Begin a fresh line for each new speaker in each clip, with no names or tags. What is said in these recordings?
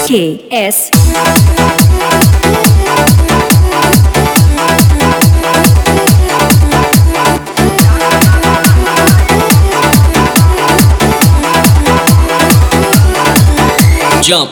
KS
Jump.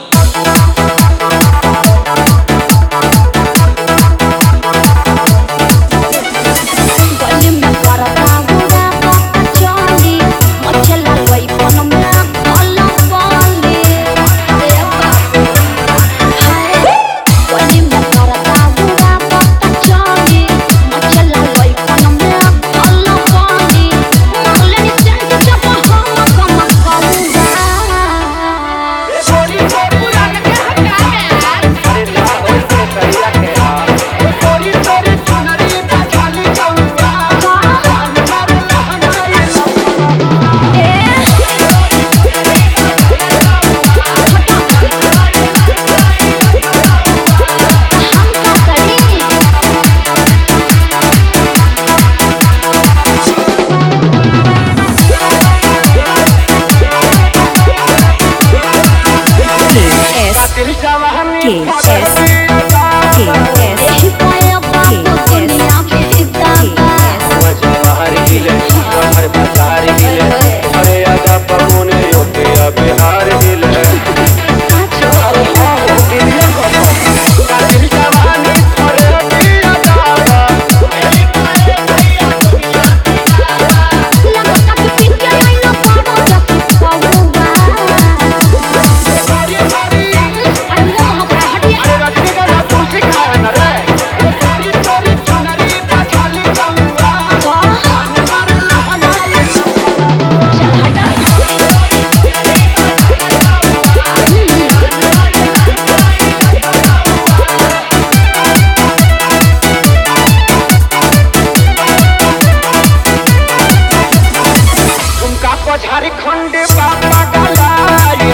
Jharkhand बाबा गलाई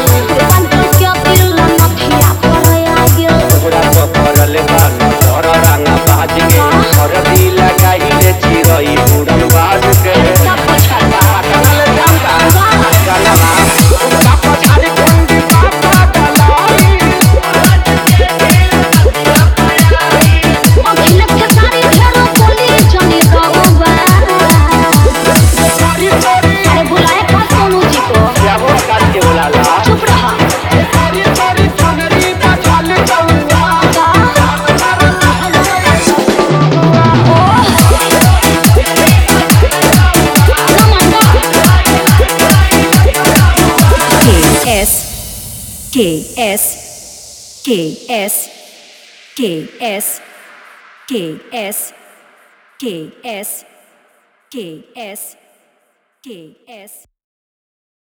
क्या दिल मथिया पर आगे तोरा पकड़ल बाल तोर रंग बाज के और दिल लगाई ले चिरई उड़न बाज के सब छला कनल जाता गलवा उनका झारखंड बाबा गलाई अखिल के सारी घेरो बोली जनी गवा अरे बुलाए का सोनू जी को क्या वो काट के बुला ला चुप रहा सारी सारी चुनरी का छाल चौवा
KS KS KS KS KS KS KS KS